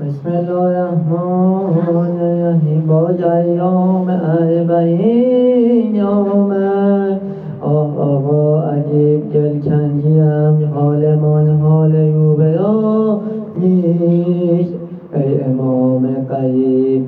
بسم الله الرحمن الرحیم. باز ایام اربعین آمد، آقا عجیب دلتنگیم، حالمان حال روبرا نیست. ای امام غریب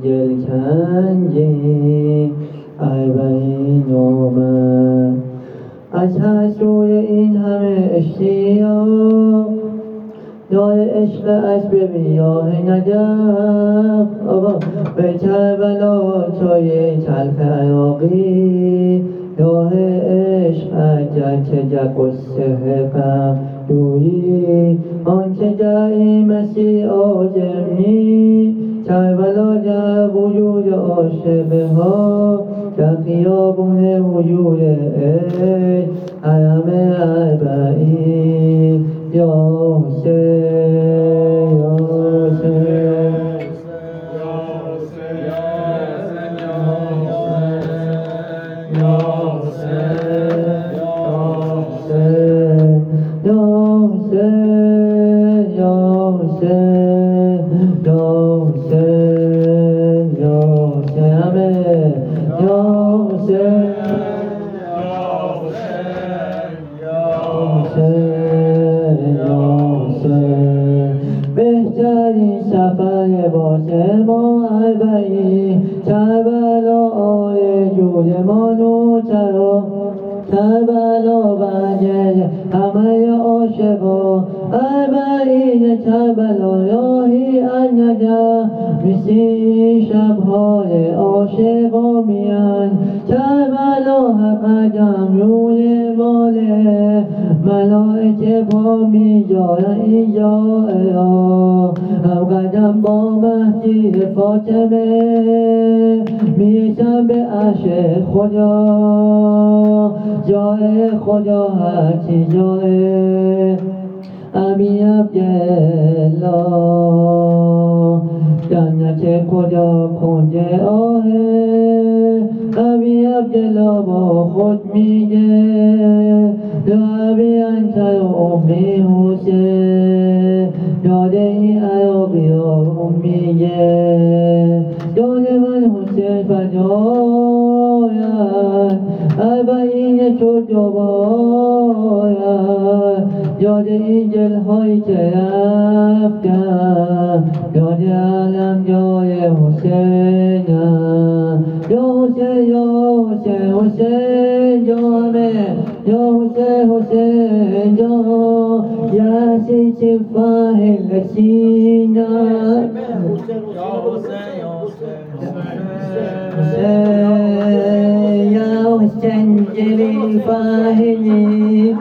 دلتنگی اربعین آمد. از هر سوی این همه اشتیاق، دار عشق از به میاه نجف. آقا به کربلا چای تلخ عراقی، راه عشق اگرچه در قصه غم جویی، آنچه در این مسیح آدمی. کربلا در وجود عاشقها، در خیابون وجود عشق، حرم اربعین. یا حسین یا حسین یا حسین یا حسین یا حسین یا حسین یا حسین یا حسین همه یا حسین بهترین سفر واسه ما اربعین، کربلا آرزوی ما نوترا. کربلا برگرد همه عاشقا، اربعین کربلا راهی از نجف. مثل این شب‌های عاشقا میان، کربلا حق قدم روی باله، ملائکه پا می‌جارن اینجا را. هم قدم با مهدی فاطمه، میرسن به عرش خدا. جای خدا هرچی جای ابی عبدالله، جنت خدا کنج آه. ابی عبدالله با خود میگه، یا ابی انت و امی حسین. داده این عراقی ها میگه، داده من حسین فداید، اربعین تو دوباید. یاد این دلهایی که رفتن، یاد علم جای حسینم. یا حسین یا حسین حسین جامه، یا حسین حسین جا یاسی شفاه لسینا. یا حسین یا حسین یا حسین جلی فاهنی.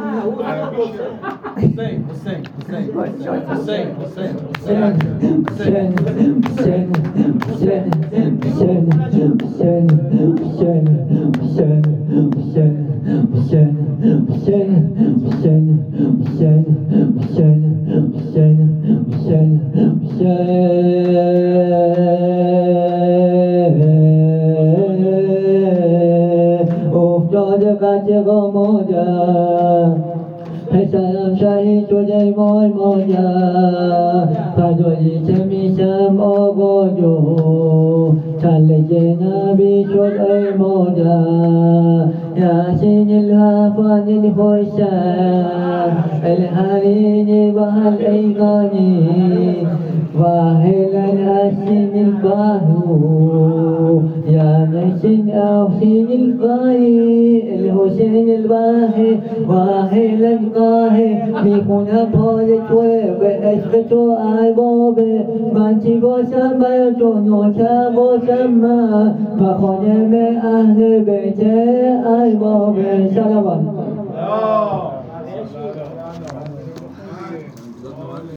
افتاده قطع مادر، پسرم شهید شده وای مادر. فدایی که میشم آقا جو، کله نبی شد ای مادر. یاسین الحفاظ الحسین الحرین و الایقانی، واهل الحسین الباهو، یا نسین اوسین الباهی. الحسین الباهی واهل القاهی، میخونم پای توی به عشق تو اربابه. من چی باشم برای تو نوکر باشم من، و خانم اهل بیت اربابه. سلام.